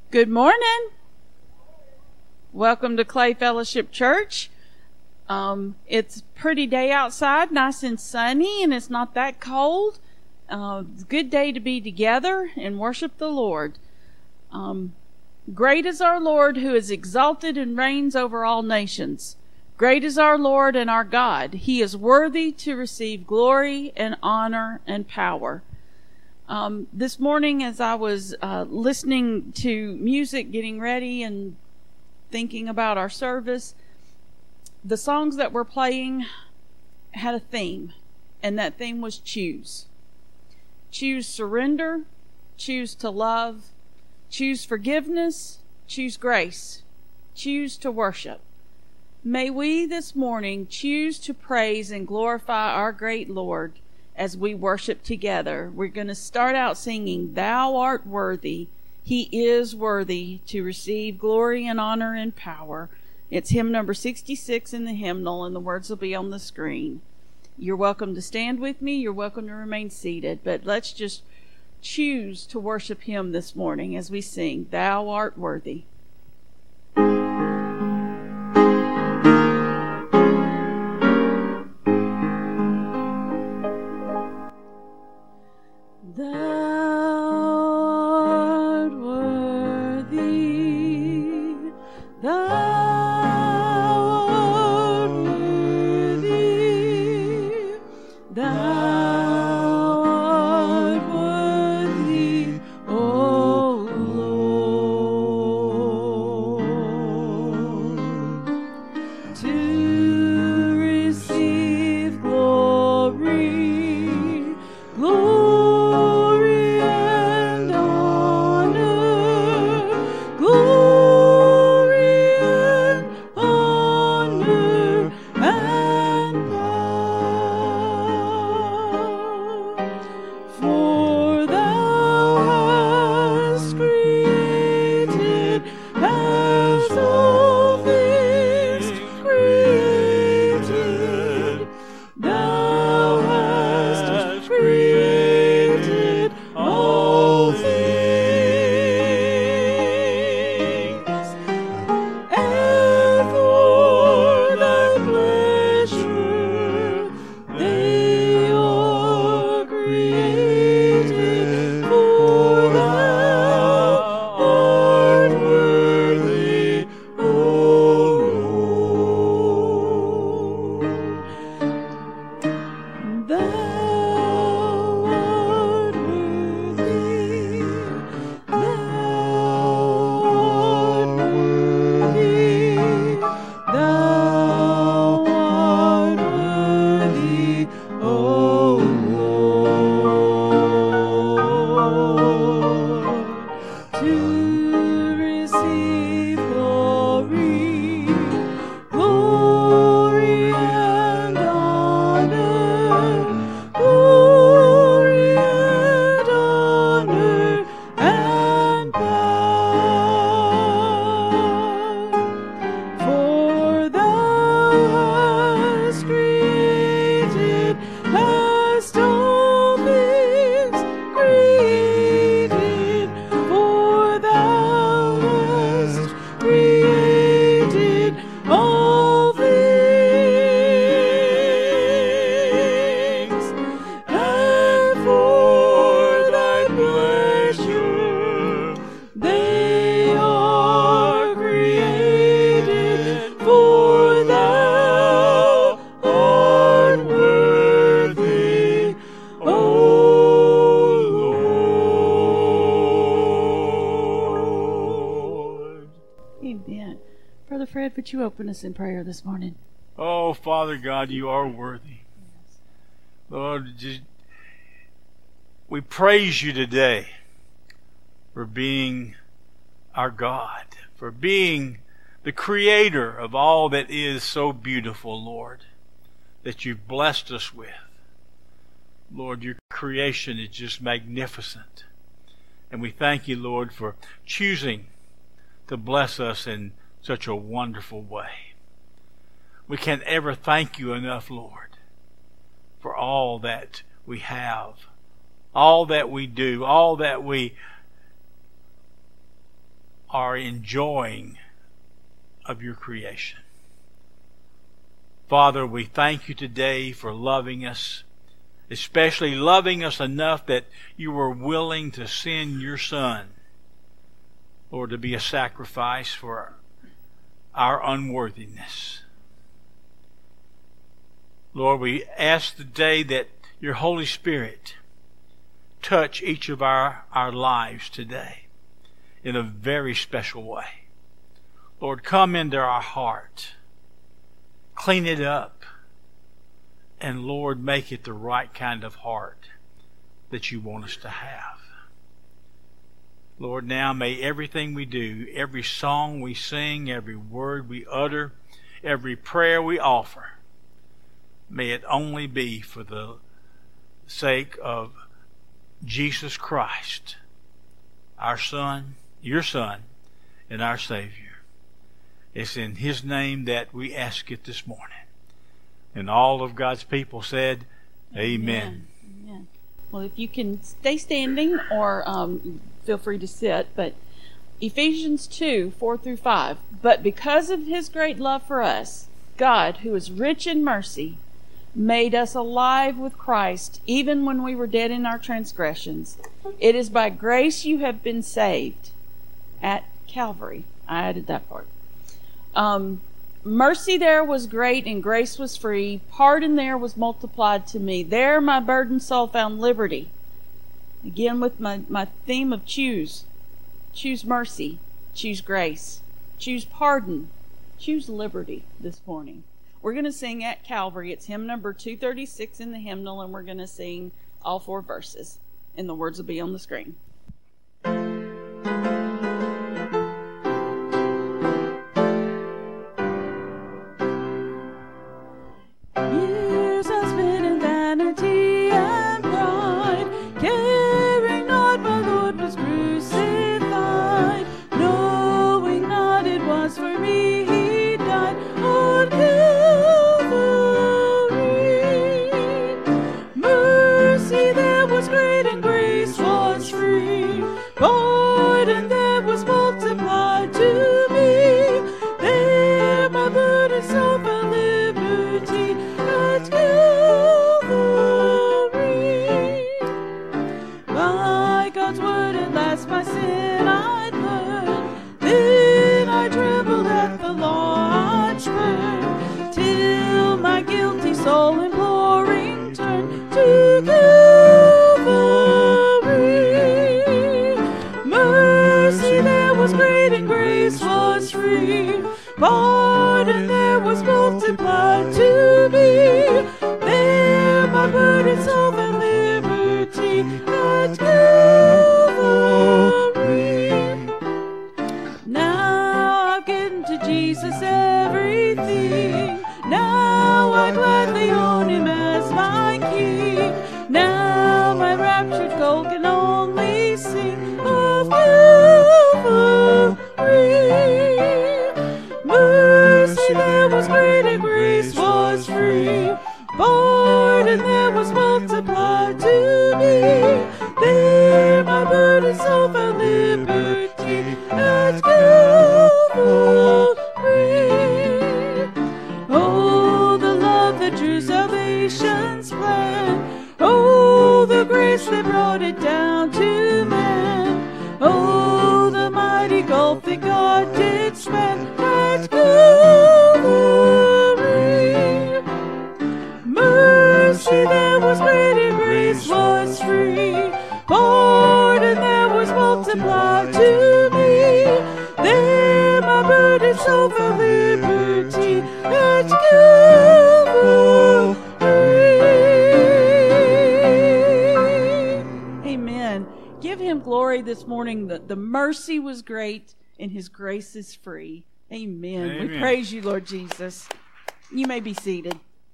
Good morning. Welcome to Clay Fellowship Church. It's a pretty day outside, nice and sunny, and it's not that cold. It's a good day to be together and worship the Lord. Great is our Lord, who is exalted and reigns over all nations. Great is our Lord and our God. He is worthy to receive glory and honor and power. This morning, as I was listening to music, getting ready and thinking about our service, the songs that were playing had a theme, and that theme was choose. Choose surrender, choose to love, choose forgiveness, choose grace, choose to worship. May we this morning choose to praise and glorify our great Lord as we worship together. We're going to start out singing, "Thou art worthy." He is worthy to receive glory and honor and power. It's hymn number 66 in the hymnal, and the words will be on the screen. You're welcome to stand with me. You're welcome to remain seated. But let's just choose to worship him this morning as we sing, "Thou art worthy." Would you open us in prayer this morning? Oh, Father God, you are worthy. Lord, we praise you today for being our God, for being the creator of all that is so beautiful, Lord, that you've blessed us with. Lord, your creation is just magnificent. And we thank you, Lord, for choosing to bless us in such a wonderful way. We can't ever thank you enough, Lord, for all that we have, all that we do, all that we are enjoying of your creation. Father, we thank you today for loving us, especially loving us enough that you were willing to send your Son, Lord, to be a sacrifice for our unworthiness. Lord, we ask today that your Holy Spirit touch each of our lives today in a very special way. Lord, come into our heart, clean it up, and Lord, make it the right kind of heart that you want us to have. Lord, now may everything we do, every song we sing, every word we utter, every prayer we offer, may it only be for the sake of Jesus Christ, our Son, your Son, and our Savior. It's in His name that we ask it this morning. And all of God's people said, Amen. Amen. Well, if you can stay standing or feel free to sit, but Ephesians 2, 4 through 5. But because of His great love for us, God, who is rich in mercy, made us alive with Christ, even when we were dead in our transgressions. It is by grace you have been saved. At Calvary. I added that part. Mercy there was great and grace was free. Pardon there was multiplied to me. There my burdened soul found liberty. Again with my theme of choose. Choose mercy. Choose grace. Choose pardon. Choose liberty this morning. We're going to sing At Calvary. It's hymn number 236 in the hymnal, and we're going to sing all 4 verses. And the words will be on the screen. Pardon there was multiplied to me. There my burden, soul, and liberty at Calvary. Now I've given to Jesus everything. Now I gladly own Him as my King. Now my raptured soul can only sing of Calvary. Mercy there was great and grace was free. Pardon there was multiplied to me. There my burden, soul, found liberty at Calvary. Oh, the love that drew salvation's plan. Oh, the grace that brought it down to man. Oh, the mighty gulf that God did span at Calvary. Mercy there was great and grace was free. Pardon there was multiplied to me. There my burden, soul, found liberty at Calvary. Amen. Give Him glory this morning. The mercy was great and His grace is free. Amen. Amen. We praise you, Lord Jesus. You may be seated.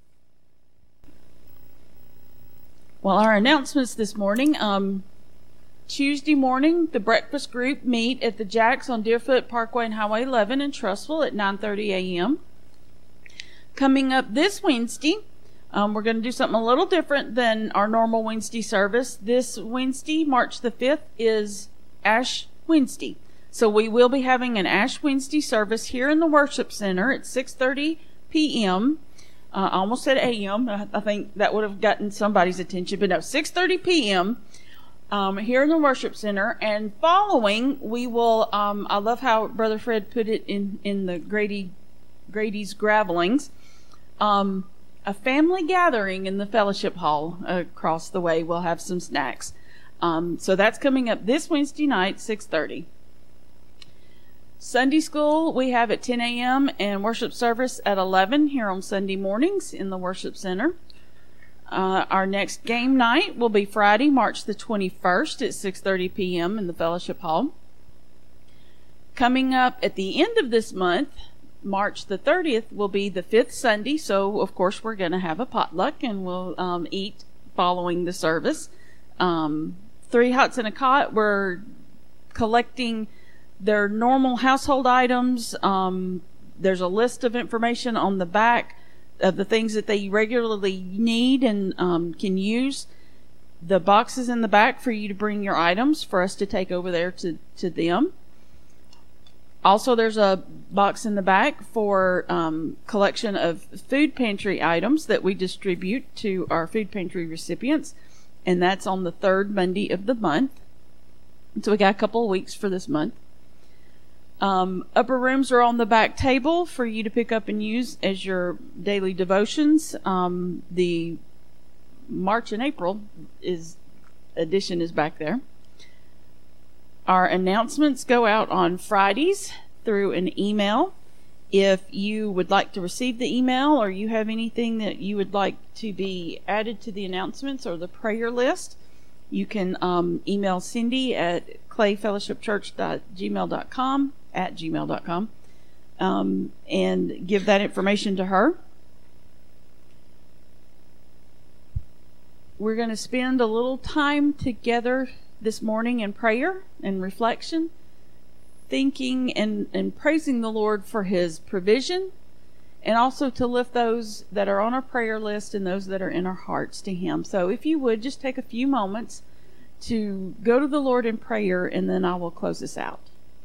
Well, our announcements this morning. Tuesday morning, the breakfast group meet at the Jacks on Deerfoot Parkway and Highway 11 in Trussville at 9:30 a.m. Coming up this Wednesday, we're going to do something a little different than our normal Wednesday service. This Wednesday, March the 5th, is Ash Wednesday. So we will be having an Ash Wednesday service here in the worship center at 6:30 p.m. I almost said a.m. I think that would have gotten somebody's attention, but no, 6:30 p.m. Here in the worship center. And following, we will. I love how Brother Fred put it in the Grady's Gravelings. A family gathering in the fellowship hall across the way. We'll have some snacks. So that's coming up this Wednesday night, 6:30. Sunday school we have at 10 a.m. and worship service at 11 here on Sunday mornings in the worship center. Our next game night will be Friday, March the 21st at 6:30 p.m. in the fellowship hall. Coming up at the end of this month, March the 30th, will be the 5th Sunday. So, of course, we're going to have a potluck and we'll eat following the service. 3 Hots and a Cot, we're collecting their normal household items. There's a list of information on the back of the things that they regularly need and can use. The boxes in the back for you to bring your items for us to take over there to them. Also, there's a box in the back for collection of food pantry items that we distribute to our food pantry recipients, and that's on the 3rd Monday of the month. So we got a couple of weeks for this month. Upper rooms are on the back table for you to pick up and use as your daily devotions. The March and April edition is back there. Our announcements go out on Fridays through an email. If you would like to receive the email or you have anything that you would like to be added to the announcements or the prayer list, you can email Cindy at clayfellowshipchurch.gmail.com and give that information to her. We're going to spend a little time together this morning in prayer and reflection, thinking and praising the Lord for His provision, and also to lift those that are on our prayer list and those that are in our hearts to Him. So if you would, just take a few moments to go to the Lord in prayer, and then I will close this out.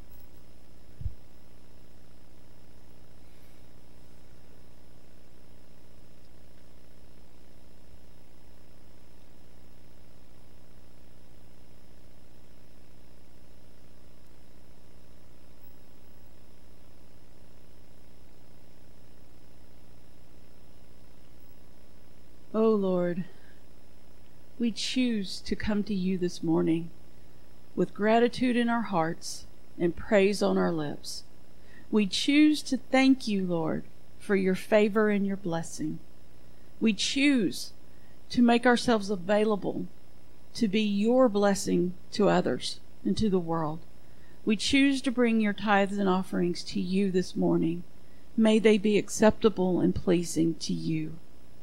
Oh Lord, we choose to come to you this morning with gratitude in our hearts and praise on our lips. We choose to thank you, Lord, for your favor and your blessing. We choose to make ourselves available to be your blessing to others and to the world. We choose to bring your tithes and offerings to you this morning. May they be acceptable and pleasing to you.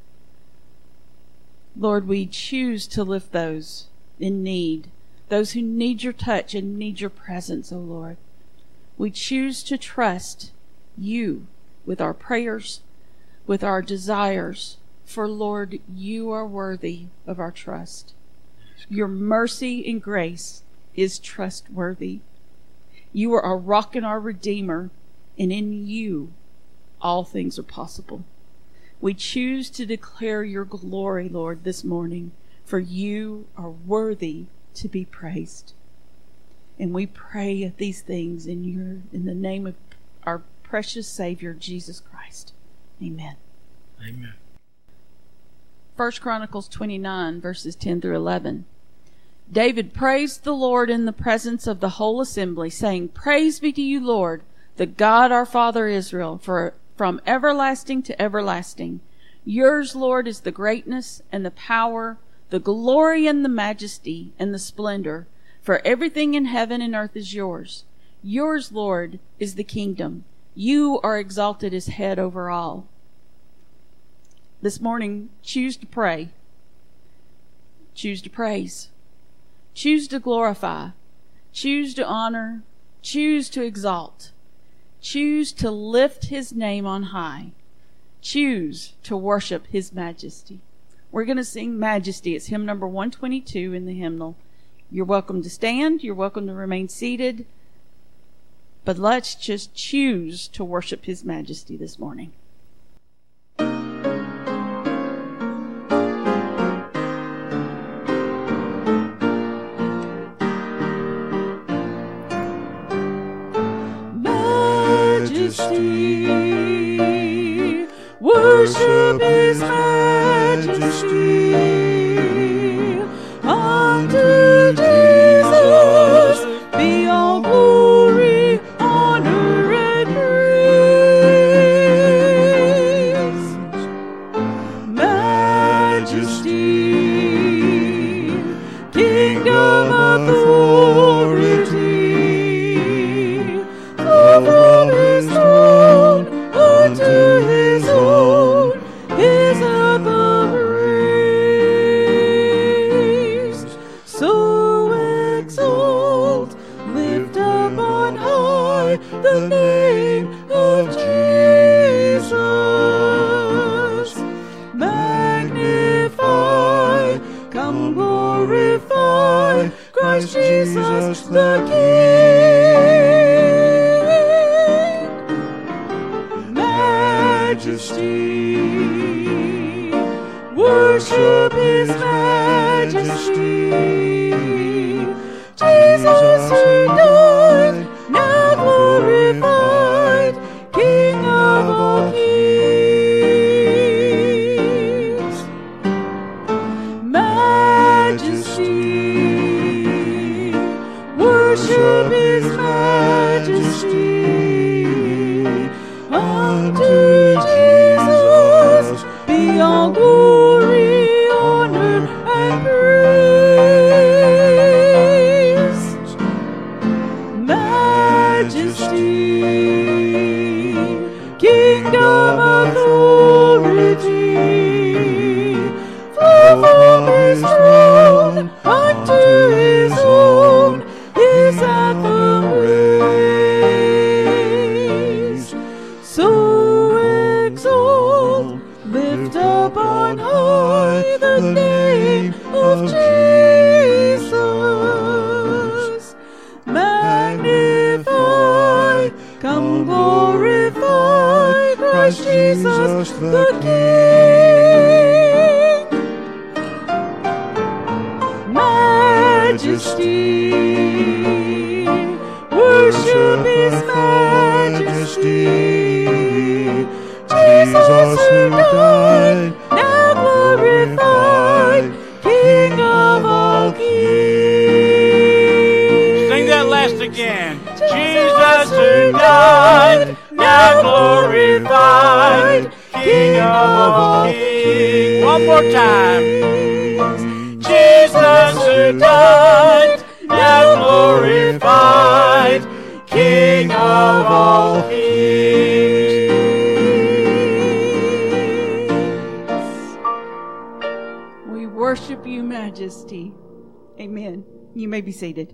Lord, we choose to lift those in need, those who need your touch and need your presence, O Lord. We choose to trust you with our prayers, with our desires, for Lord, you are worthy of our trust. Your mercy and grace is trustworthy. You are our rock and our redeemer, and in you all things are possible. We choose to declare your glory, Lord, this morning, for you are worthy to be praised. And we pray these things in the name of our precious Savior, Jesus Christ. Amen. Amen. 1 Chronicles 29, verses 10 through 11. David praised the Lord in the presence of the whole assembly, saying, Praise be to you, Lord, the God our Father Israel, from everlasting to everlasting. Yours, Lord, is the greatness and the power, the glory and the majesty and the splendor, for everything in heaven and earth is yours. Yours, Lord, is the kingdom. You are exalted as head over all. This morning, choose to pray. Choose to praise. Choose to glorify. Choose to honor. Choose to exalt. Choose to lift his name on high. Choose to worship his majesty. We're going to sing Majesty. It's hymn number 122 in the hymnal. You're welcome to stand. You're welcome to remain seated. But let's just choose to worship His majesty this morning. Majesty, worship His majesty. Unto Jesus be all glory, honor, and praise. Majesty, kingdom, authority, from His throne unto His own is the praise. So exalt, lift up on high the name of Jesus. Magnify, come glorify Christ Jesus the King. Majesty, worship His majesty. Jesus who died, now glorified, King of all kings. Majesty, worship His majesty. Unto Jesus be all glory, honor, and praise. Majesty, kingdom, authority, flow from His throne unto His own is at the praise. So exalt, lift up on high the name of Jesus. Magnify, come glorify Christ Jesus the King. Majesty, worship His majesty. Jesus who died, now glorified, King of all kings. Sing that last again. Jesus who died, now glorified, King of all kings. One more time. Jesus who died, now glorified, King of all kings. We worship You, Majesty. Amen. You may be seated.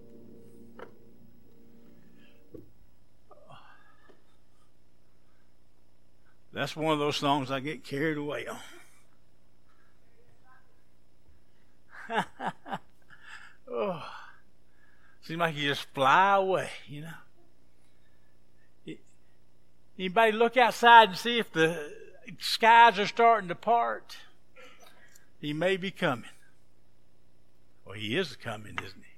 That's one of those songs I get carried away on. Oh, seems like you just fly away, you know. Anybody look outside and see if the skies are starting to part? He may be coming. Well, He is coming, isn't He?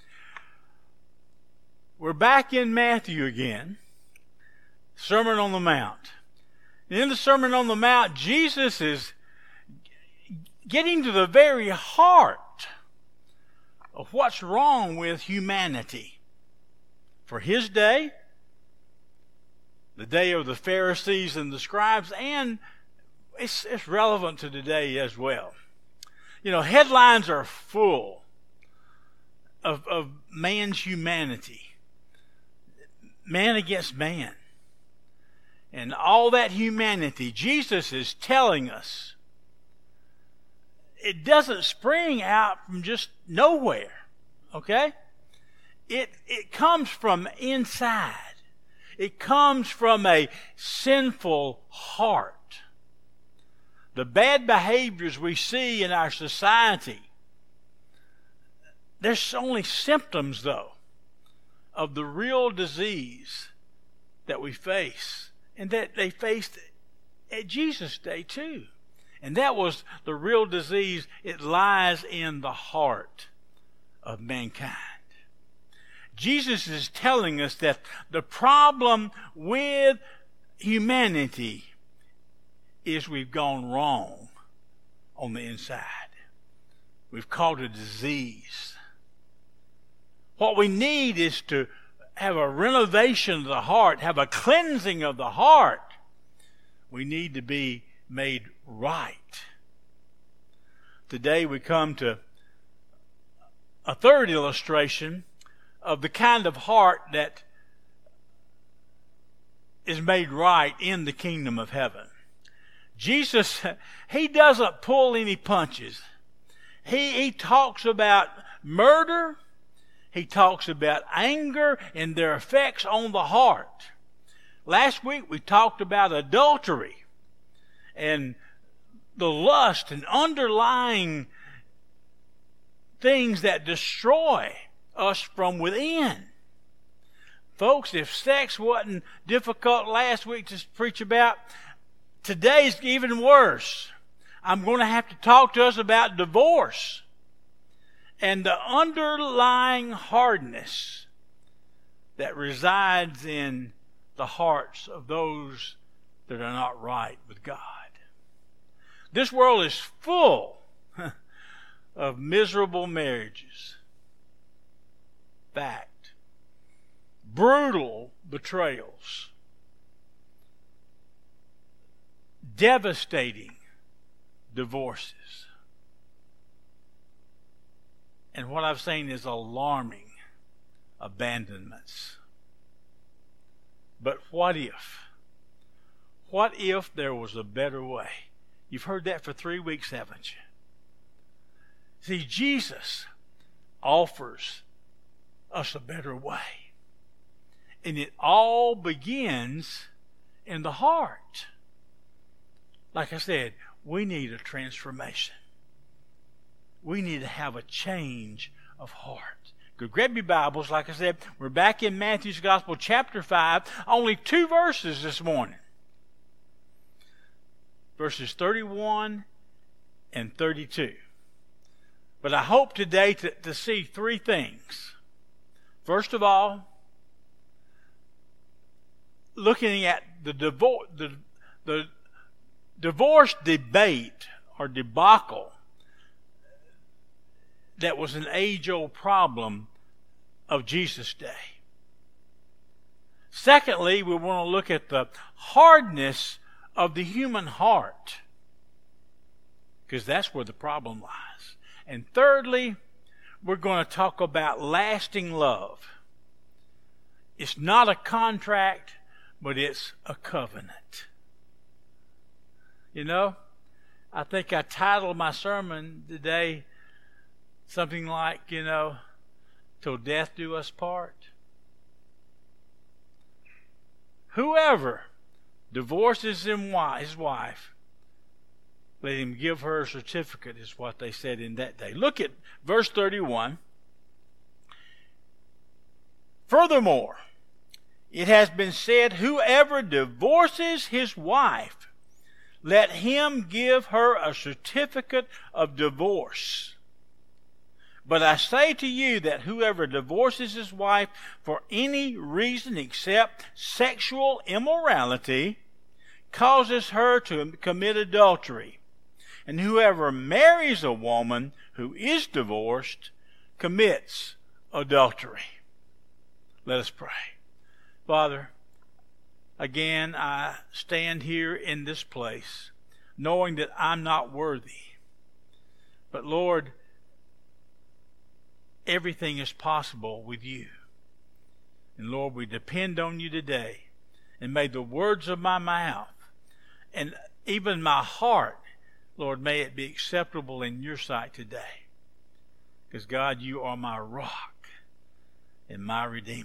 We're back in Matthew again. Sermon on the Mount. And in the Sermon on the Mount, Jesus is getting to the very heart of what's wrong with humanity. For His day, the day of the Pharisees and the scribes, and it's relevant to today as well. You know, headlines are full of man's humanity. Man against man. And all that humanity, Jesus is telling us, it doesn't spring out from just nowhere, okay? It comes from inside. It comes from a sinful heart. The bad behaviors we see in our society, there's only symptoms, though, of the real disease that we face, and that they faced at Jesus' day too. And that was the real disease. It lies in the heart of mankind. Jesus is telling us that the problem with humanity is we've gone wrong on the inside. We've caught a disease. What we need is to have a renovation of the heart, have a cleansing of the heart. We need to be made right. Today we come to a third illustration of the kind of heart that is made right in the kingdom of heaven. Jesus, he doesn't pull any punches. He talks about murder. He talks about anger and their effects on the heart. Last week we talked about adultery and the lust and underlying things that destroy us from within. Folks, if sex wasn't difficult last week to preach about, today's even worse. I'm going to have to talk to us about divorce and the underlying hardness that resides in the hearts of those that are not right with God. This world is full of miserable marriages. Fact. Brutal betrayals. Devastating divorces. And what I've seen is alarming abandonments. But what if? What if there was a better way? You've heard that for 3 weeks, haven't you? See, Jesus offers us a better way. And it all begins in the heart. Like I said, we need a transformation. We need to have a change of heart. Go grab your Bibles. Like I said, we're back in Matthew's Gospel, chapter 5. Only 2 verses this morning. Verses 31 and 32. But I hope today to see 3 things. First of all, looking at the divorce debate or debacle that was an age-old problem of Jesus' day. Secondly, we want to look at the hardness of the human heart, because that's where the problem lies. And thirdly, we're going to talk about lasting love. It's not a contract, but it's a covenant. You know, I think I titled my sermon today something like, till death do us part. Whoever divorces his wife, let him give her a certificate, is what they said in that day. Look at verse 31. Furthermore, it has been said, whoever divorces his wife, let him give her a certificate of divorce. But I say to you that whoever divorces his wife for any reason except sexual immorality causes her to commit adultery. And whoever marries a woman who is divorced commits adultery. Let us pray. Father, again, I stand here in this place knowing that I'm not worthy. But Lord, everything is possible with you. And Lord, we depend on you today. And may the words of my mouth and even my heart, Lord, may it be acceptable in your sight today. Because God, you are my rock and my Redeemer.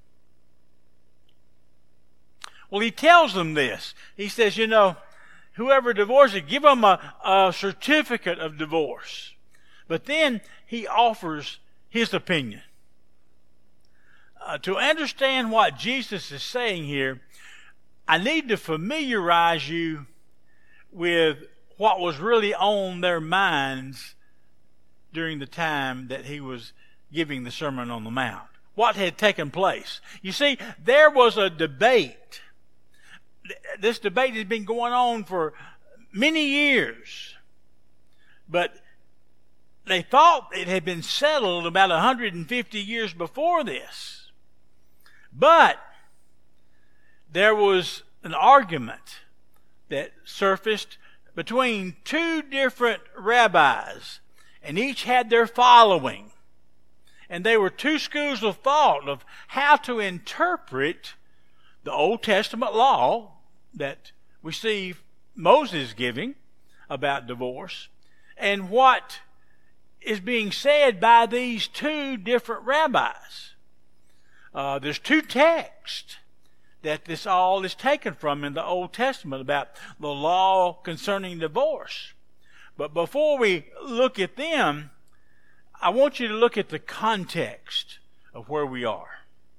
Well, he tells them this. He says, whoever divorces, give them a certificate of divorce. But then he offers his opinion. to understand what Jesus is saying here, I need to familiarize you with what was really on their minds during the time that he was giving the Sermon on the Mount. What had taken place. You see, there was a debate. This debate has been going on for many years. But they thought it had been settled about 150 years before this. But there was an argument that surfaced between two different rabbis, and each had their following. And they were two schools of thought of how to interpret the Old Testament law that we see Moses giving about divorce, and what is being said by these two different rabbis. There's two texts that this all is taken from in the Old Testament about the law concerning divorce. But before we look at them, I want you to look at the context of where we are.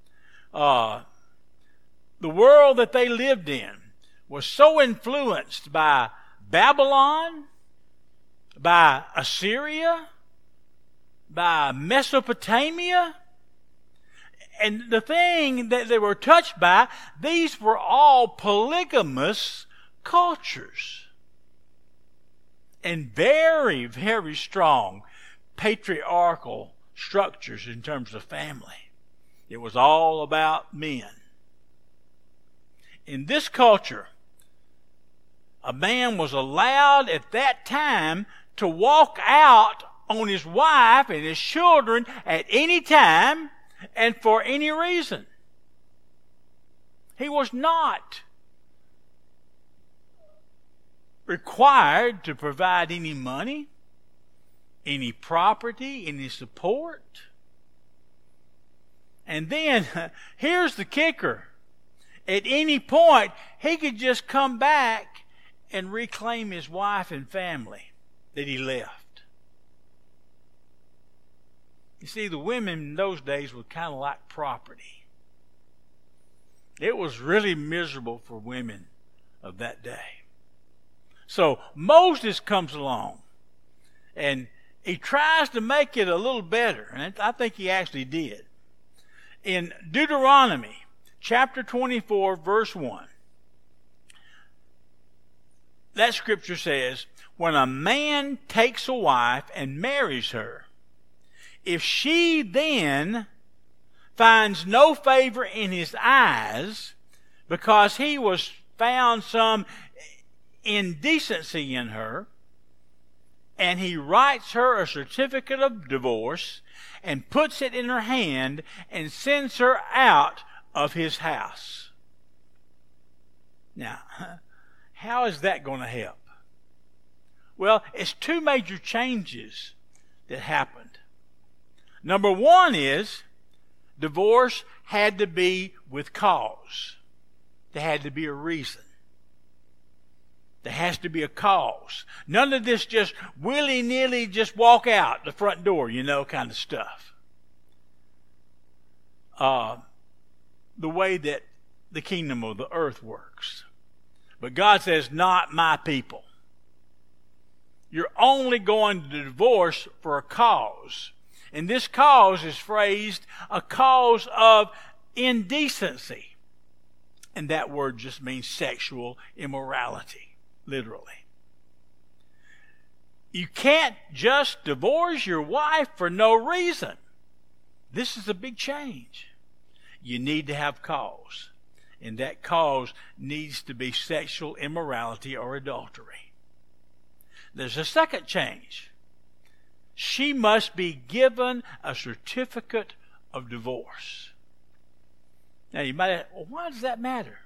The world that they lived in was so influenced by Babylon, by Assyria, by Mesopotamia. And the thing that they were touched by, these were all polygamous cultures. And very, very strong patriarchal structures in terms of family. It was all about men. In this culture, a man was allowed at that time to walk out on his wife and his children at any time and for any reason. He was not required to provide any money, any property, any support. And then, here's the kicker. At any point, he could just come back and reclaim his wife and family that he left. You see, the women in those days were kind of like property. It was really miserable for women of that day. So Moses comes along, and he tries to make it a little better, and I think he actually did. In Deuteronomy chapter 24, verse 1, that scripture says, when a man takes a wife and marries her, if she then finds no favor in his eyes because he was found some indecency in her, and he writes her a certificate of divorce and puts it in her hand and sends her out of his house. Now, how is that going to help? Well, it's two major changes that happened. Number one is divorce had to be with cause. There had to be a reason. There has to be a cause. None of this just willy-nilly just walk out the front door, kind of stuff. The way that the kingdom of the earth works. But God says, not my people. You're only going to divorce for a cause. And this cause is phrased a cause of indecency. And that word just means sexual immorality, literally. You can't just divorce your wife for no reason. This is a big change. You need to have cause. And that cause needs to be sexual immorality or adultery. There's a second change. She must be given a certificate of divorce. Now you might ask, well, why does that matter?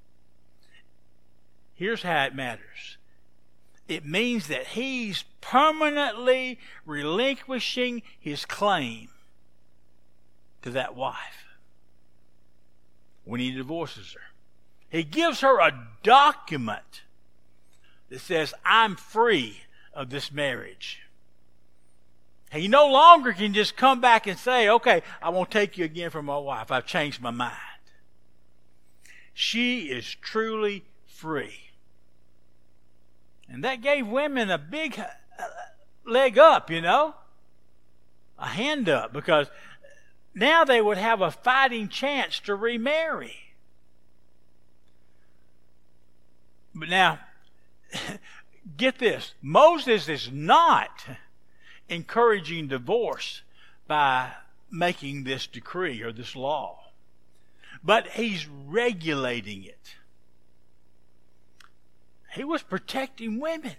Here's how it matters. It means that he's permanently relinquishing his claim to that wife when he divorces her. He gives her a document that says, I'm free of this marriage. He no longer can just come back and say, okay, I won't take you again for my wife. I've changed my mind. She is truly free. And that gave women a big leg up, a hand up, because now they would have a fighting chance to remarry. But now, get this, Moses is not encouraging divorce by making this decree or this law, but he's regulating it. He was protecting women.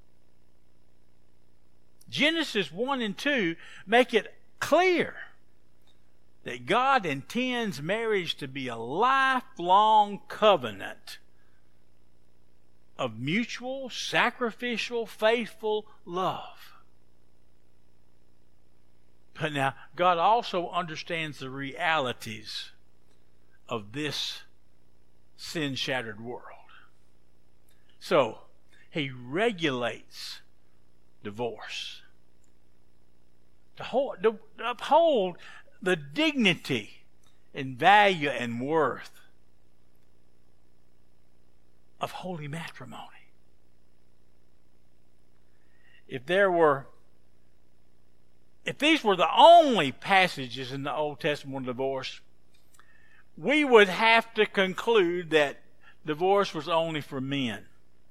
Genesis 1 and 2 make it clear that God intends marriage to be a lifelong covenant of mutual, sacrificial, faithful love. But now, God also understands the realities of this sin-shattered world. So, he regulates divorce to uphold the dignity and value and worth of holy matrimony. If these were the only passages in the Old Testament on divorce, we would have to conclude that divorce was only for men.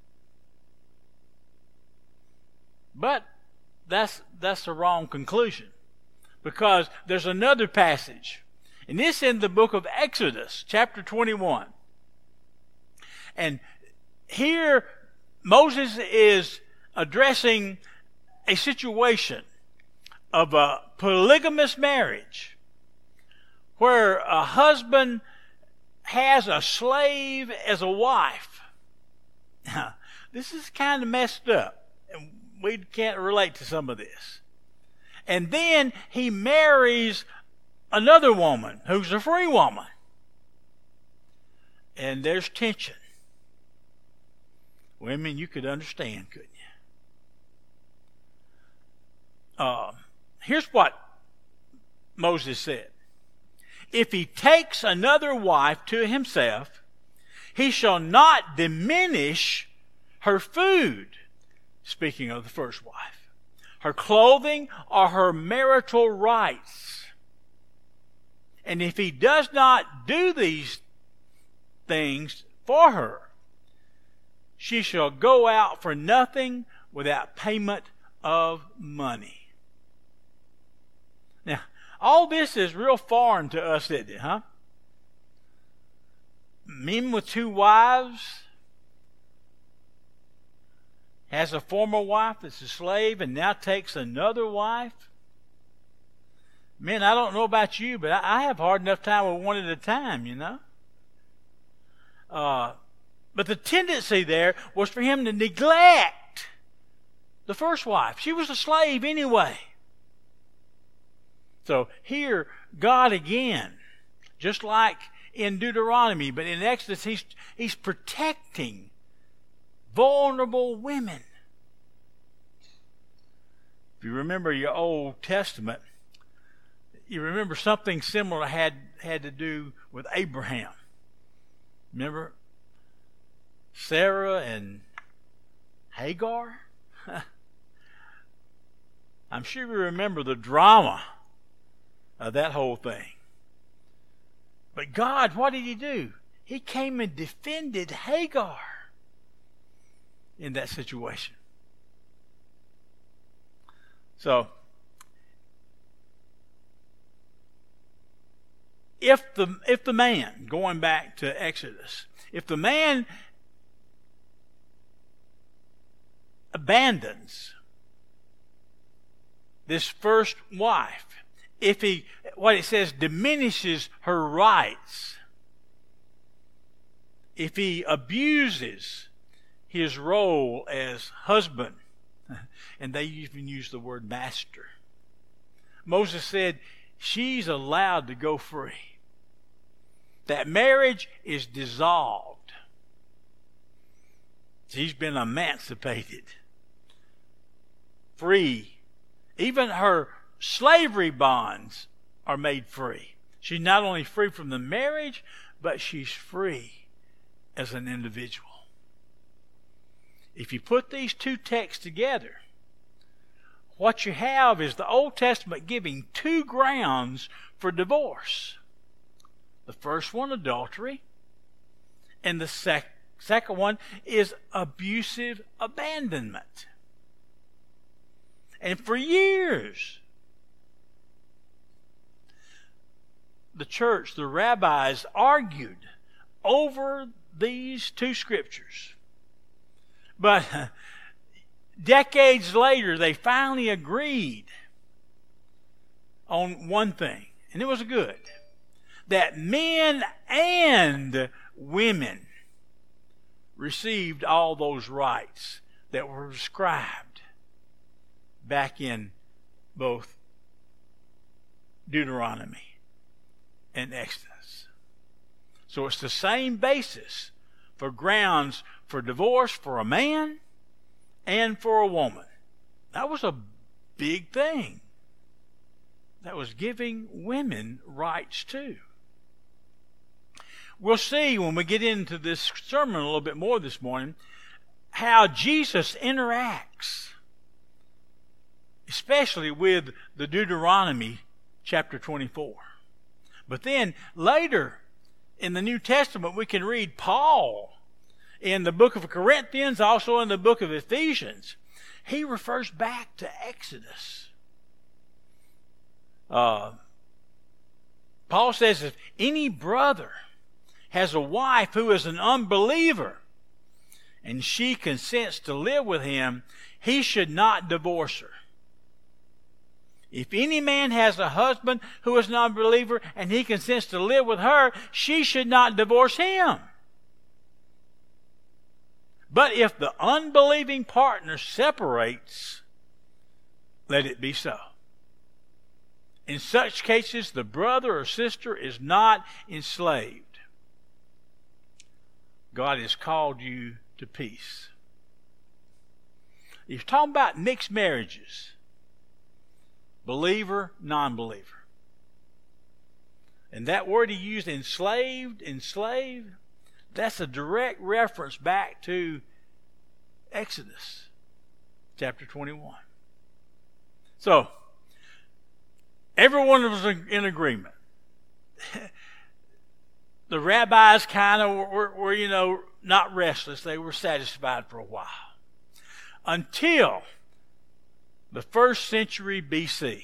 But that's the wrong conclusion, because there's another passage, and this in the book of Exodus, chapter 21. And here Moses is addressing a situation of a polygamous marriage where a husband has a slave as a wife. Now, this is kind of messed up, and we can't relate to some of this. And then he marries another woman who's a free woman. And there's tension. Women, you could understand, couldn't you? Here's what Moses said. If he takes another wife to himself, he shall not diminish her food, speaking of the first wife, her clothing, or her marital rights. And if he does not do these things for her, she shall go out for nothing without payment of money. Now, all this is real foreign to us, isn't it, huh? Men with two wives, has a former wife that's a slave and now takes another wife. Men, I don't know about you, but I have hard enough time with one at a time, But the tendency there was for him to neglect the first wife. She was a slave anyway. So here, God again, just like in Deuteronomy, but in Exodus, he's protecting vulnerable women. If you remember your Old Testament, you remember something similar had to do with Abraham. Remember Sarah and Hagar? I'm sure you remember the drama of that whole thing. But God, what did he do? He came and defended Hagar in that situation. So, if the man, going back to Exodus, if the man abandons this first wife, if he, what it says, diminishes her rights, if he abuses his role as husband, and they even use the word master, Moses said she's allowed to go free. That marriage is dissolved. She's been emancipated, free. Even her slavery bonds are made free. She's not only free from the marriage, but she's free as an individual. If you put these two texts together, what you have is the Old Testament giving two grounds for divorce. The first one, adultery, and the second one is abusive abandonment. And for years, the church, the rabbis, argued over these two scriptures. But decades later, they finally agreed on one thing, and it was good, that men and women received all those rights that were prescribed back in both Deuteronomy and Exodus. So it's the same basis for grounds for divorce for a man and for a woman. That was a big thing. That was giving women rights too. We'll see when we get into this sermon a little bit more this morning how Jesus interacts, especially with the Deuteronomy chapter 24. But then later in the New Testament we can read Paul in the book of Corinthians, also in the book of Ephesians. He refers back to Exodus. Paul says if any brother has a wife who is an unbeliever and she consents to live with him, he should not divorce her. If any man has a husband who is an unbeliever and he consents to live with her, she should not divorce him. But if the unbelieving partner separates, let it be so. In such cases, the brother or sister is not enslaved. God has called you to peace. He's talking about mixed marriages. Believer, non-believer. And that word he used, enslaved, that's a direct reference back to Exodus chapter 21. So, everyone was in agreement. The rabbis kind of were, not restless. They were satisfied for a while. Until the 1st century BC.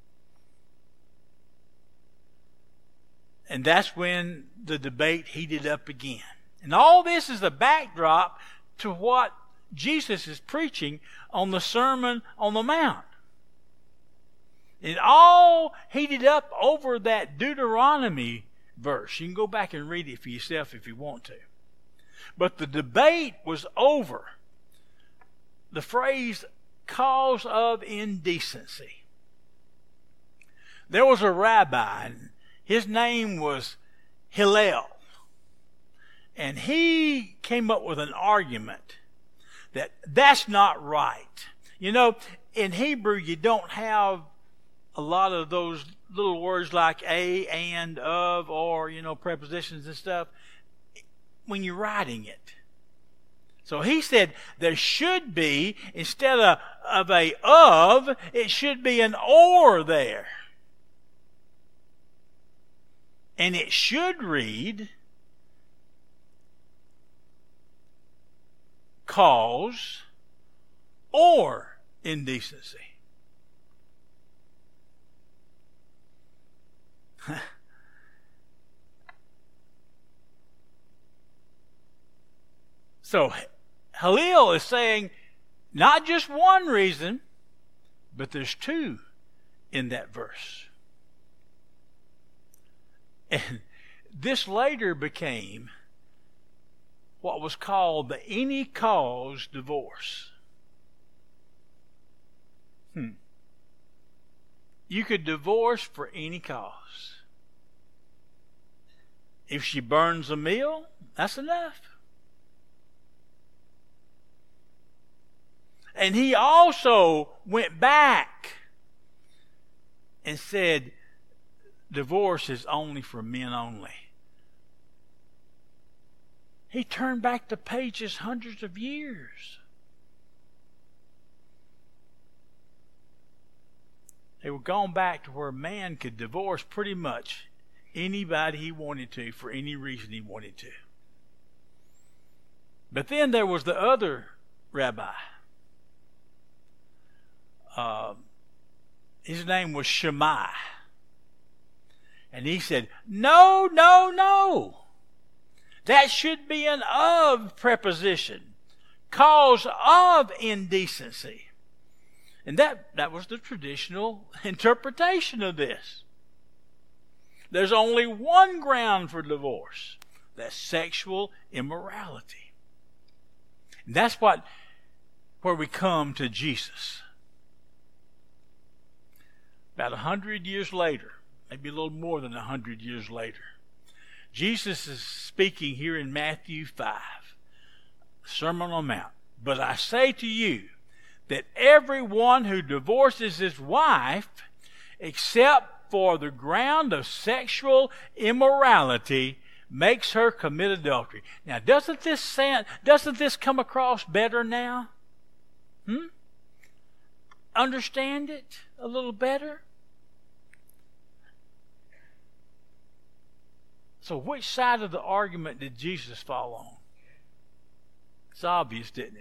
And that's when the debate heated up again. And all this is the backdrop to what Jesus is preaching on the Sermon on the Mount. It all heated up over that Deuteronomy verse. You can go back and read it for yourself if you want to. But the debate was over the phrase cause of indecency. There was a rabbi, and his name was Hillel. And he came up with an argument that that's not right. In Hebrew you don't have a lot of those little words like a, and, of, or, prepositions and stuff when you're writing it. So he said there should be, instead of a of, it should be an or there. And it should read, cause or indecency. So Hillel is saying not just one reason, but there's two in that verse. And this later became what was called the any cause divorce. You could divorce for any cause. If she burns a meal, that's enough. And he also went back and said divorce is only for men only. He turned back the pages hundreds of years. They were gone back to where a man could divorce pretty much anybody he wanted to for any reason he wanted to. But then there was the other rabbi. His name was Shammai. And he said, no, no, no. That should be an of preposition. Cause of indecency. And that was the traditional interpretation of this. There's only one ground for divorce. That's sexual immorality. And that's where we come to Jesus. About 100 years later, maybe a little more than 100 years later, Jesus is speaking here in Matthew 5, Sermon on the Mount. But I say to you that everyone who divorces his wife, except for the ground of sexual immorality, makes her commit adultery. Now, doesn't this come across better now? Understand it a little better? So which side of the argument did Jesus fall on? It's obvious, didn't it?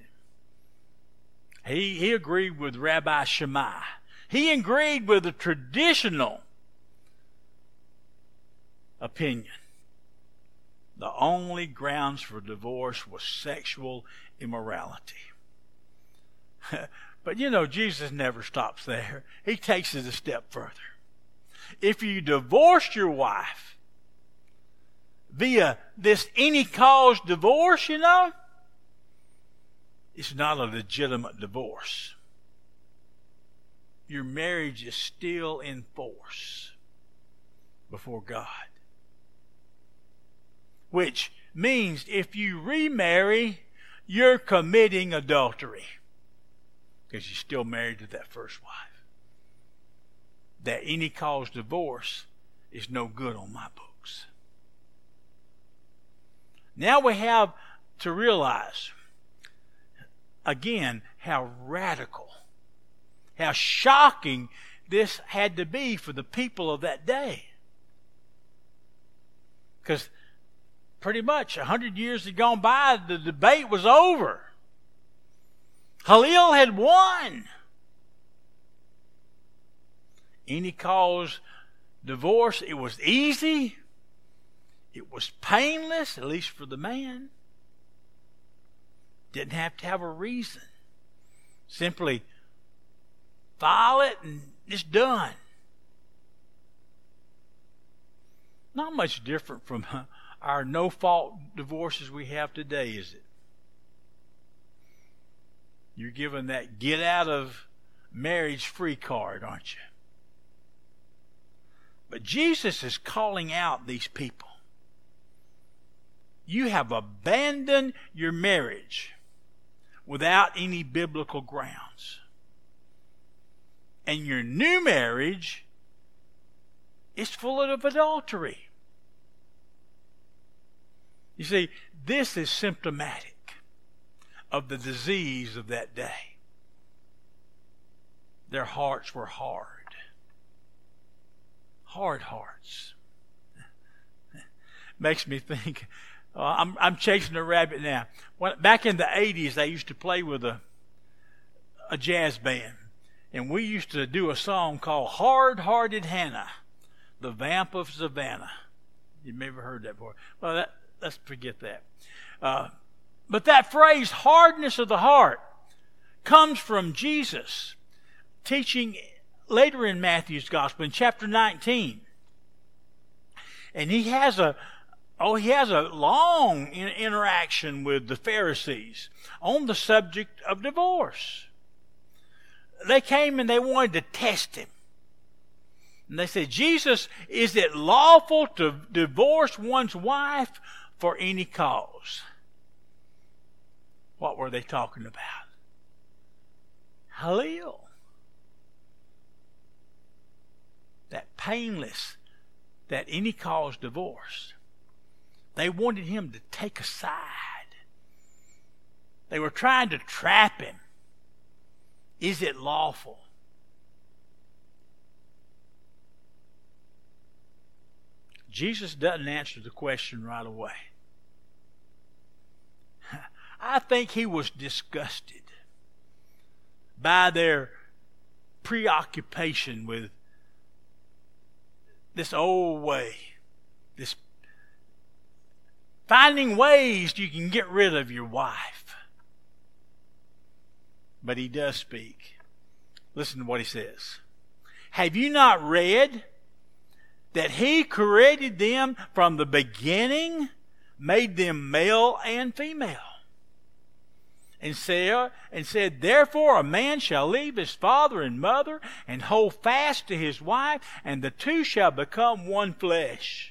He agreed with Rabbi Shammai. He agreed with the traditional opinion. The only grounds for divorce was sexual immorality. But Jesus never stops there. He takes it a step further. If you divorced your wife via this any cause divorce, it's not a legitimate divorce. Your marriage is still in force before God. Which means if you remarry, you're committing adultery. Because you're still married to that first wife. That any cause divorce is no good on my books. Now we have to realize, again, how radical, how shocking this had to be for the people of that day. Because pretty much 100 years had gone by, the debate was over. Hillel had won. Any cause divorce, it was easy. It was painless, at least for the man. Didn't have to have a reason. Simply file it and it's done. Not much different from our no-fault divorces we have today, is it? You're given that get out of marriage free card, aren't you? But Jesus is calling out these people. You have abandoned your marriage without any biblical grounds. And your new marriage is full of adultery. You see, this is symptomatic of the disease of that day. Their hearts were hard. Hard hearts. Makes me think, I'm chasing a rabbit now. Back in the 80s, they used to play with a jazz band. And we used to do a song called Hard-Hearted Hannah, the Vamp of Savannah. You may have heard that before. Well, let's forget that. But that phrase, hardness of the heart, comes from Jesus teaching later in Matthew's Gospel, in chapter 19. And he has a long interaction with the Pharisees on the subject of divorce. They came and they wanted to test him. And they said, Jesus, is it lawful to divorce one's wife for any cause? What were they talking about? Hillel. that painless, that any cause divorce. They wanted him to take a side. They were trying to trap him. Is it lawful? Jesus doesn't answer the question right away. I think he was disgusted by their preoccupation with this old way, this finding ways you can get rid of your wife. But he does speak. Listen to what he says. Have you not read that he created them from the beginning, made them male and female? And said, therefore a man shall leave his father and mother and hold fast to his wife, and the two shall become one flesh.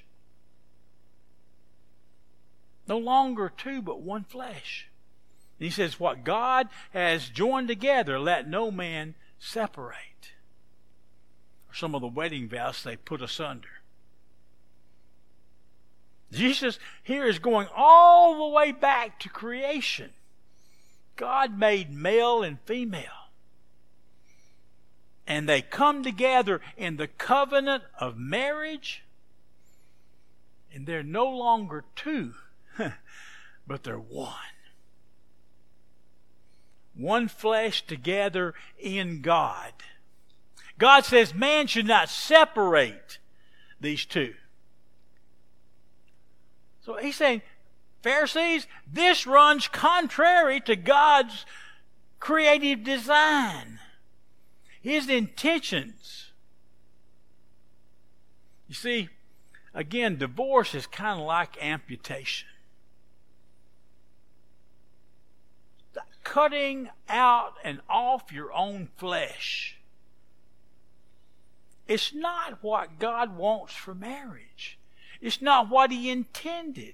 No longer two, but one flesh. And he says, what God has joined together, let no man separate. Or some of the wedding vows they put asunder. Jesus here is going all the way back to creation. God made male and female. And they come together in the covenant of marriage. And they're no longer two, but they're one. One flesh together in God. God says man should not separate these two. So he's saying, Pharisees, this runs contrary to God's creative design, His intentions. You see, again, divorce is kind of like amputation. Cutting out and off your own flesh. It's not what God wants for marriage. It's not what He intended.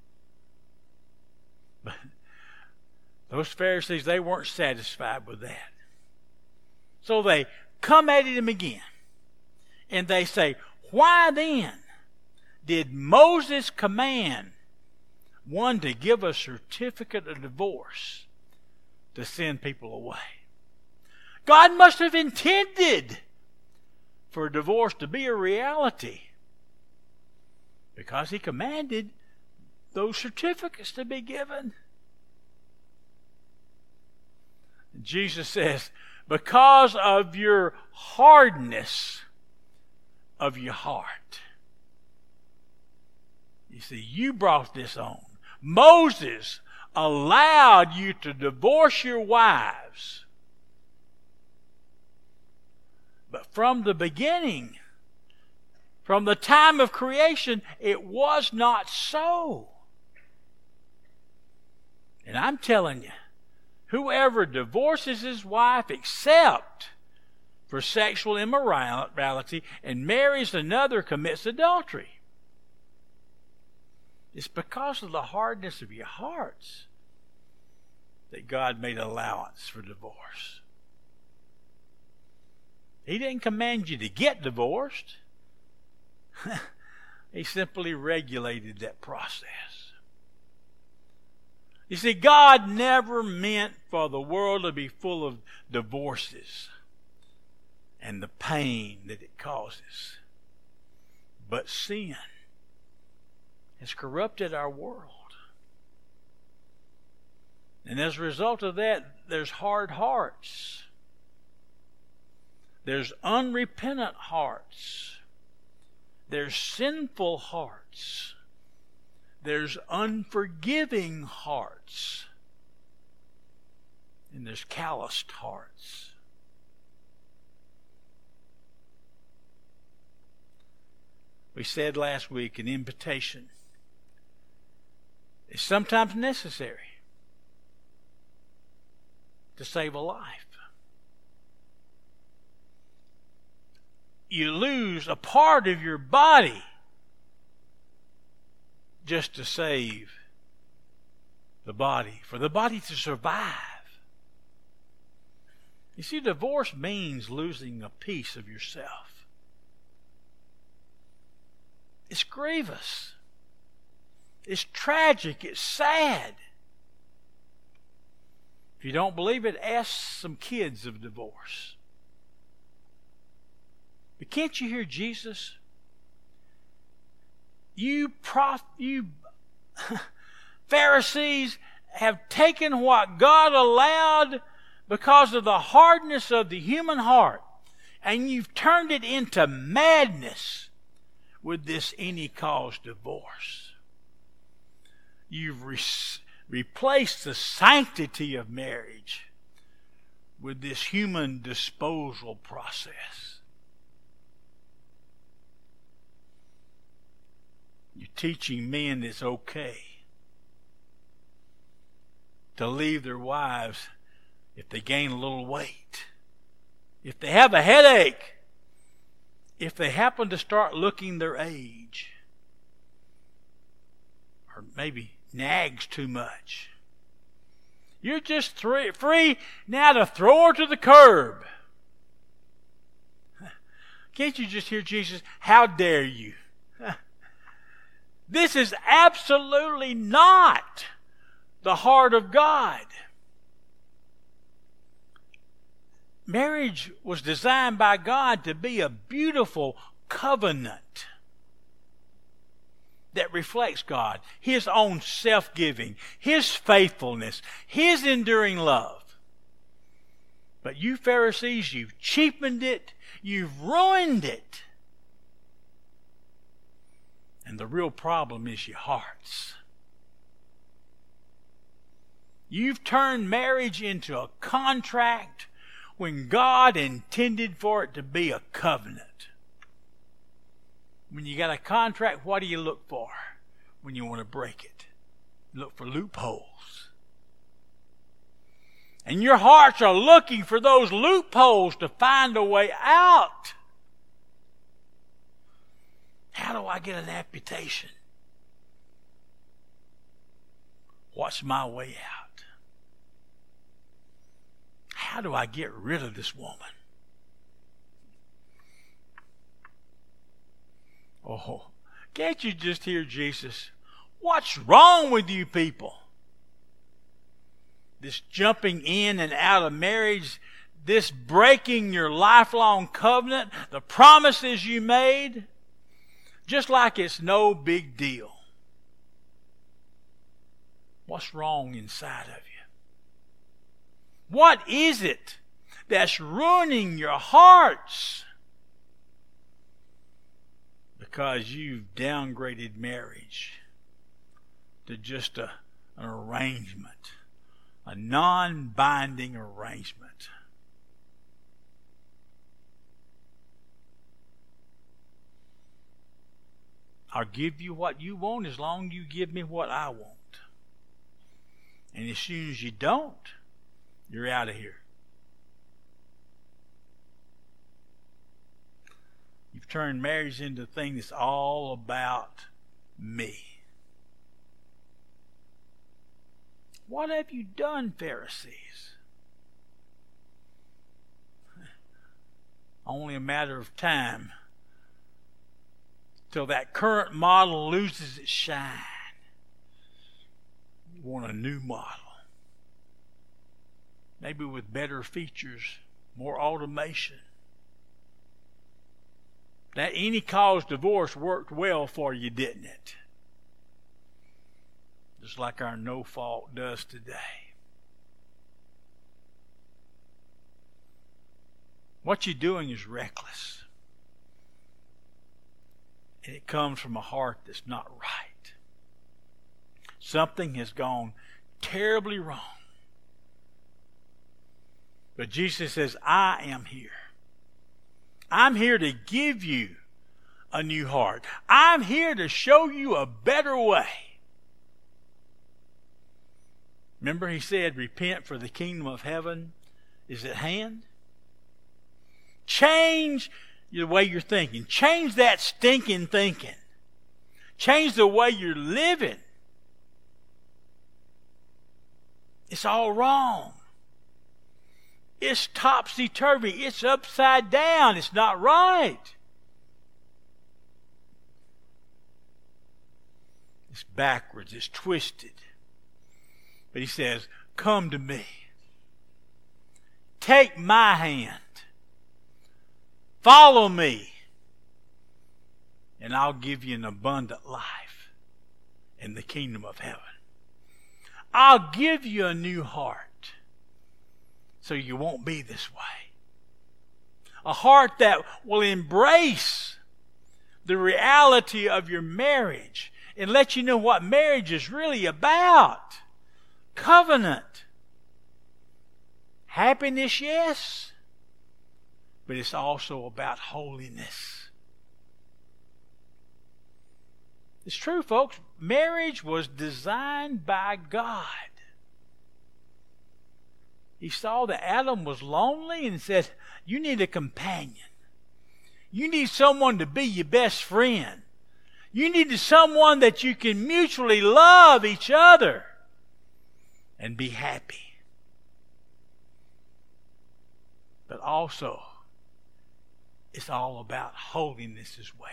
But those Pharisees, they weren't satisfied with that. So they come at him again. And they say, why then did Moses command one to give a certificate of divorce to send people away? God must have intended for divorce to be a reality, because He commanded those certificates to be given. And Jesus says, because of your hardness of your heart. You see, you brought this on. Moses allowed you to divorce your wives. But from the beginning, from the time of creation, it was not so. And I'm telling you, whoever divorces his wife except for sexual immorality and marries another commits adultery. It's because of the hardness of your hearts that God made allowance for divorce. He didn't command you to get divorced. He simply regulated that process. You see, God never meant for the world to be full of divorces and the pain that it causes. But sin has corrupted our world. And as a result of that, there's hard hearts. There's unrepentant hearts. There's sinful hearts. There's unforgiving hearts. And there's calloused hearts. We said last week an invitation is sometimes necessary to save a life. You lose a part of your body just to save the body, for the body to survive. You see, divorce means losing a piece of yourself. It's grievous. It's tragic. It's sad. If you don't believe it, ask some kids of divorce. But can't you hear Jesus? You Pharisees have taken what God allowed because of the hardness of the human heart, and you've turned it into madness with this any cause divorce. You've replaced the sanctity of marriage with this human disposal process. You're teaching men it's okay to leave their wives if they gain a little weight, if they have a headache, if they happen to start looking their age, or maybe nags too much. You're just free now to throw her to the curb. Can't you just hear Jesus? How dare you? This is absolutely not the heart of God. Marriage was designed by God to be a beautiful covenant that reflects God, His own self-giving, His faithfulness, His enduring love. But you Pharisees, you've cheapened it, you've ruined it. And the real problem is your hearts. You've turned marriage into a contract when God intended for it to be a covenant. When you got a contract, what do you look for when you want to break it? You look for loopholes. And your hearts are looking for those loopholes to find a way out. How do I get an amputation? What's my way out? How do I get rid of this woman? Oh, can't you just hear Jesus? What's wrong with you people? This jumping in and out of marriage, this breaking your lifelong covenant, the promises you made, just like it's no big deal. What's wrong inside of you? What is it that's ruining your hearts? Because you've downgraded marriage to just an arrangement, a non-binding arrangement. I'll give you what you want as long as you give me what I want. And as soon as you don't, you're out of here. You've turned marriage into a thing that's all about me. What have you done, Pharisees? Only a matter of time till that current model loses its shine. You want a new model. Maybe with better features, more automation. That any cause divorce worked well for you, didn't it? Just like our no fault does today. What you're doing is reckless. And it comes from a heart that's not right. Something has gone terribly wrong. But Jesus says, I am here. I'm here to give you a new heart. I'm here to show you a better way. Remember he said, repent for the kingdom of heaven is at hand. Change the way you're thinking. Change that stinking thinking. Change the way you're living. It's all wrong. It's topsy-turvy. It's upside down. It's not right. It's backwards. It's twisted. But he says, come to me. Take my hand. Follow me. And I'll give you an abundant life in the kingdom of heaven. I'll give you a new heart so you won't be this way. A heart that will embrace the reality of your marriage and let you know what marriage is really about. Covenant. Happiness, yes, but it's also about holiness. It's true, folks. Marriage was designed by God. He saw that Adam was lonely and said, you need a companion. You need someone to be your best friend. You need someone that you can mutually love each other and be happy. But also, it's all about holiness as well.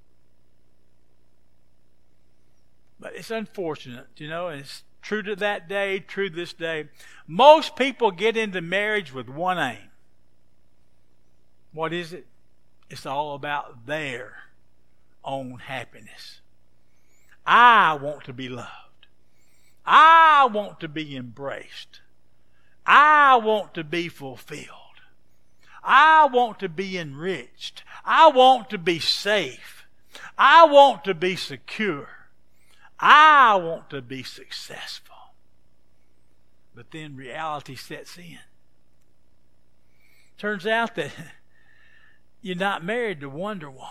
But it's unfortunate, and it's true to that day, true to this day. Most people get into marriage with one aim. What is it? It's all about their own happiness. I want to be loved. I want to be embraced. I want to be fulfilled. I want to be enriched. I want to be safe. I want to be secure. I want to be successful. But then reality sets in. Turns out that you're not married to Wonder Woman.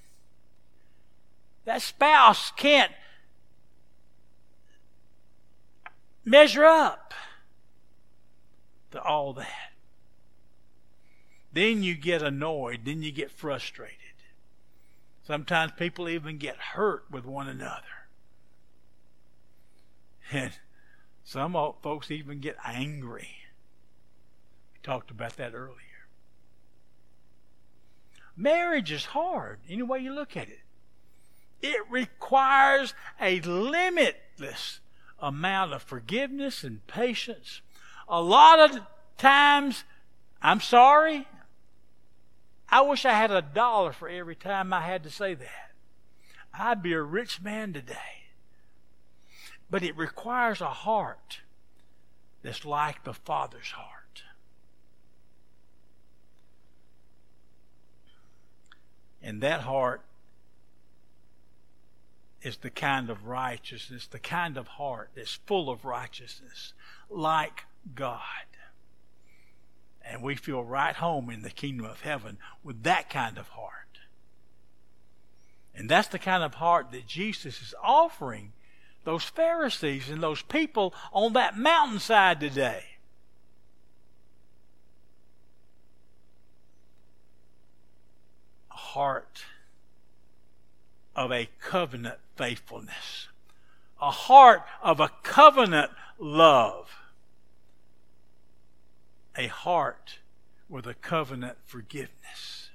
That spouse can't measure up to all that. Then you get annoyed. Then you get frustrated. Sometimes people even get hurt with one another. And some folks even get angry. We talked about that earlier. Marriage is hard, any way you look at it. It requires a limitless amount of forgiveness and patience. A lot of times, I'm sorry, I wish I had $1 for every time I had to say that. I'd be a rich man today. But it requires a heart that's like the Father's heart. And that heart is the kind of righteousness, the kind of heart that's full of righteousness, like God. And we feel right home in the kingdom of heaven with that kind of heart. And that's the kind of heart that Jesus is offering those Pharisees and those people on that mountainside today. A heart of a covenant faithfulness. A heart of a covenant love. A heart with a covenant forgiveness.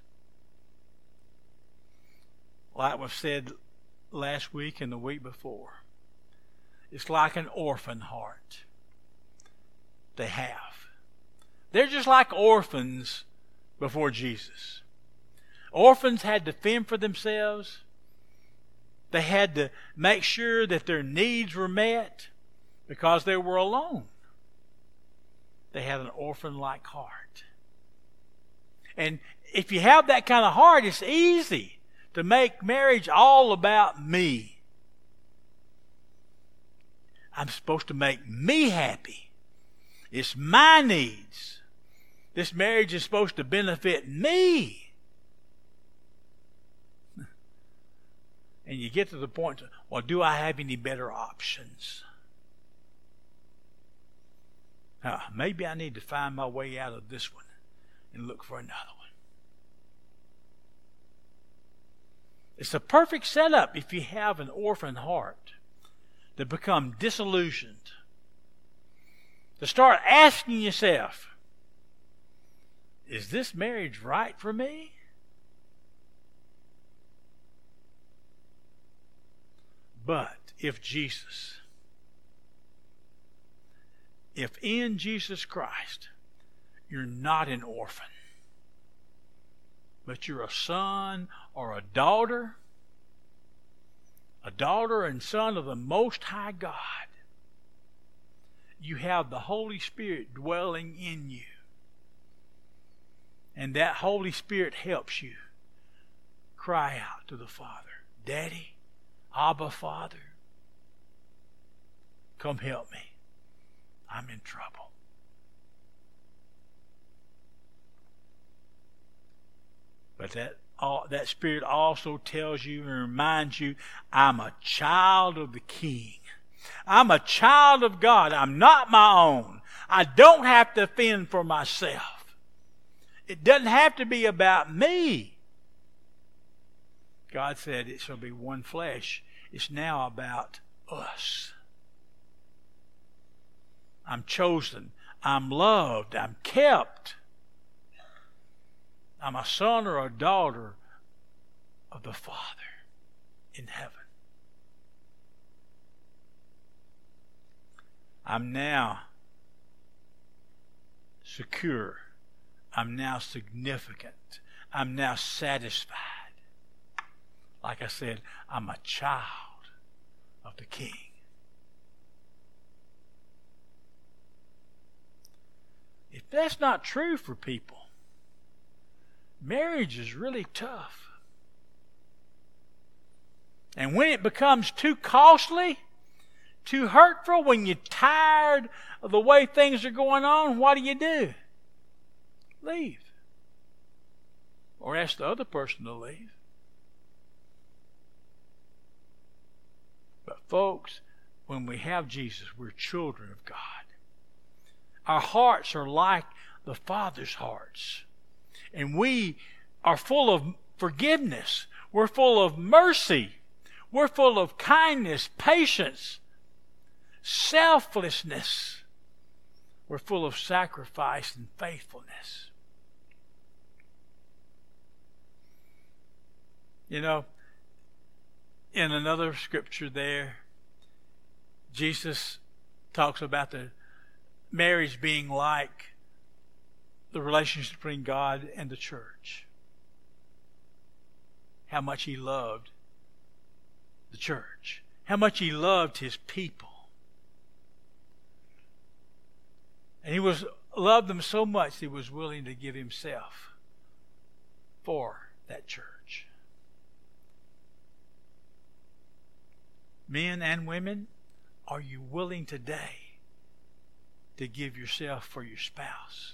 Like was said last week and the week before, it's like an orphan heart they have. They're just like orphans before Jesus. Orphans had to fend for themselves. They had to make sure that their needs were met because they were alone. They had an orphan-like heart. And if you have that kind of heart, it's easy to make marriage all about me. I'm supposed to make me happy. It's my needs. This marriage is supposed to benefit me. And you get to the point, well, do I have any better options? Maybe I need to find my way out of this one and look for another one. It's a perfect setup if you have an orphan heart to become disillusioned. To start asking yourself, is this marriage right for me? But if in Jesus Christ you're not an orphan, but you're a son or a daughter and son of the Most High God, you have the Holy Spirit dwelling in you. And that Holy Spirit helps you cry out to the Father, Daddy, Abba, Father, come help me. I'm in trouble. But that Spirit also tells you and reminds you, I'm a child of the King. I'm a child of God. I'm not my own. I don't have to fend for myself. It doesn't have to be about me. God said it shall be one flesh. It's now about us. I'm chosen. I'm loved. I'm kept. I'm a son or a daughter of the Father in heaven. I'm now secure. I'm now significant. I'm now satisfied. Like I said, I'm a child of the King. If that's not true for people, marriage is really tough. And when it becomes too costly, too hurtful, when you're tired of the way things are going on, what do? Leave. Or ask the other person to leave. But folks, when we have Jesus, we're children of God. Our hearts are like the Father's hearts. And we are full of forgiveness. We're full of mercy. We're full of kindness, patience, selflessness. We're full of sacrifice and faithfulness. You know, in another scripture there, Jesus talks about the marriage being like the relationship between God and the church. How much He loved the church. How much He loved His people. And He loved them so much He was willing to give Himself for that church. Men and women, are you willing today to give yourself for your spouse?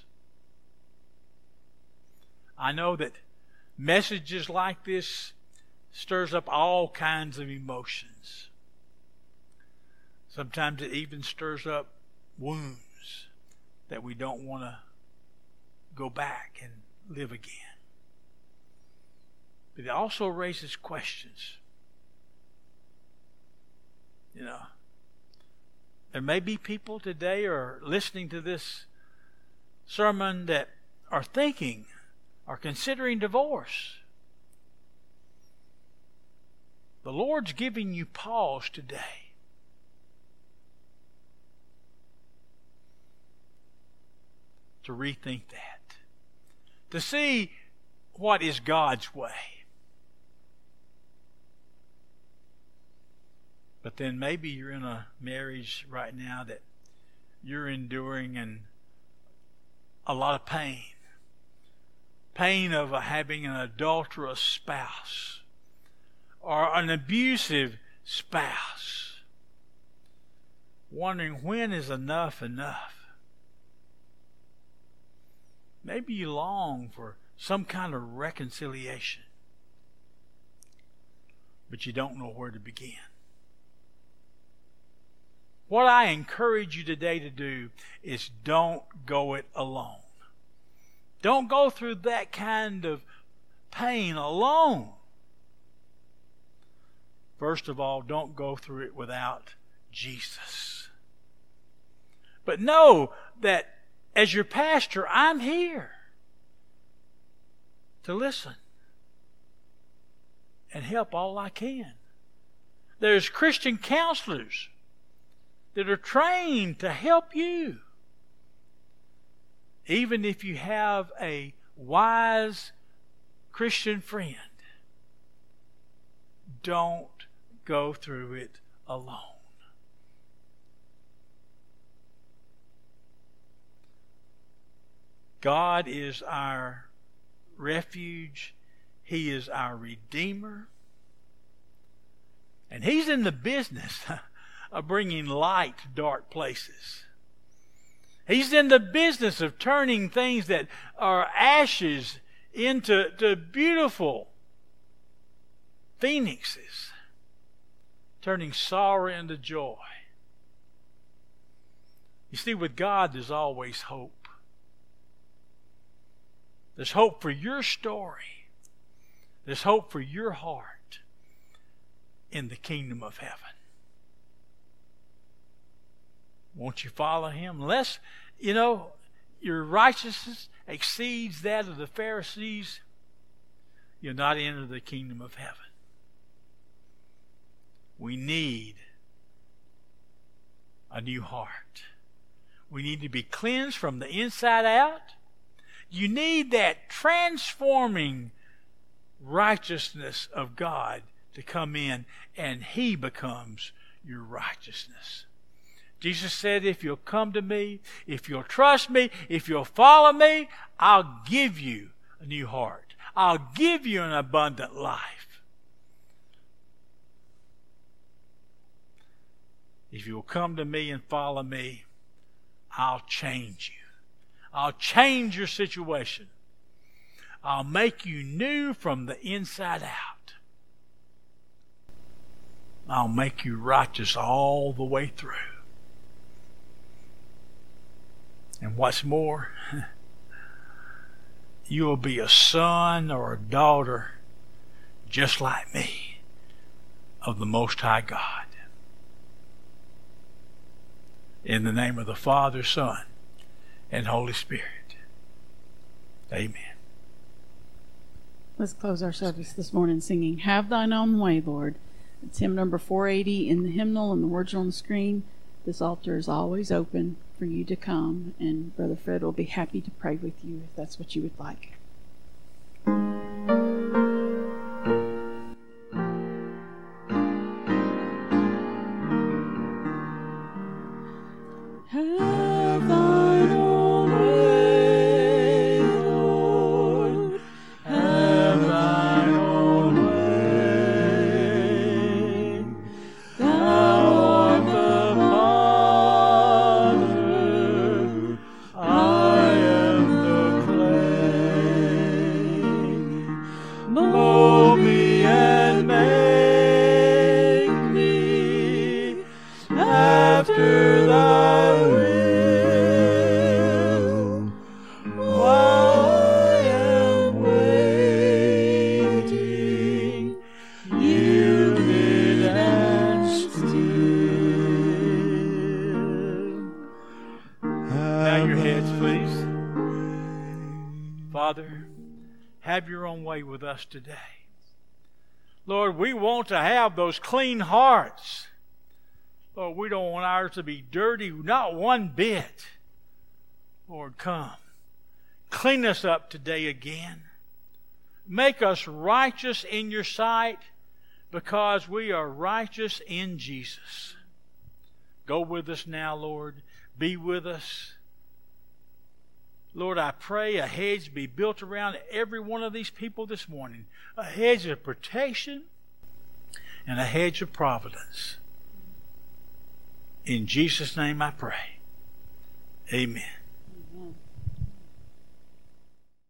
I know that messages like this stirs up all kinds of emotions. Sometimes it even stirs up wounds that we don't want to go back and live again. But it also raises questions. You know, there may be people today or listening to this sermon that are thinking or considering divorce. The Lord's giving you pause today. To rethink that. To see what is God's way. But then maybe you're in a marriage right now that you're enduring a lot of pain. Pain of having an adulterous spouse or an abusive spouse. Wondering when is enough enough. Maybe you long for some kind of reconciliation, but you don't know where to begin. What I encourage you today to do is don't go it alone. Don't go through that kind of pain alone. First of all, don't go through it without Jesus. But know that as your pastor, I'm here to listen and help all I can. There's Christian counselors that are trained to help you. Even if you have a wise Christian friend, don't go through it alone. God is our refuge. He is our Redeemer. And He's in the business of bringing light to dark places. He's in the business of turning things that are ashes into beautiful phoenixes, turning sorrow into joy. You see, with God, there's always hope. There's hope for your story. There's hope for your heart in the kingdom of heaven. Won't you follow Him? Unless, your righteousness exceeds that of the Pharisees, you'll not enter the kingdom of heaven. We need a new heart. We need to be cleansed from the inside out. You need that transforming righteousness of God to come in, and He becomes your righteousness. Jesus said, if you'll come to me, if you'll trust me, if you'll follow me, I'll give you a new heart. I'll give you an abundant life. If you'll come to me and follow me, I'll change you. I'll change your situation. I'll make you new from the inside out. I'll make you righteous all the way through. And what's more, you'll be a son or a daughter just like me of the Most High God. In the name of the Father, Son, and Holy Spirit. Amen. Let's close our service this morning singing Have Thine Own Way, Lord. It's hymn number 480 in the hymnal, and the words are on the screen. This altar is always open for you to come, and Brother Fred will be happy to pray with you if that's what you would like. Have thine own way, Lord. Have thine own way. Thou art the potter, I am the clay. Mold me and make me after thy will, while I am waiting, yielded and still. Bow your heads, please. Father, have your own way with us today. Lord, we want to have those clean hearts. Lord, we don't want ours to be dirty, not one bit. Lord, come. Clean us up today again. Make us righteous in your sight because we are righteous in Jesus. Go with us now, Lord. Be with us. Lord, I pray a hedge be built around every one of these people this morning. A hedge of protection and a hedge of providence. In Jesus' name I pray. Amen.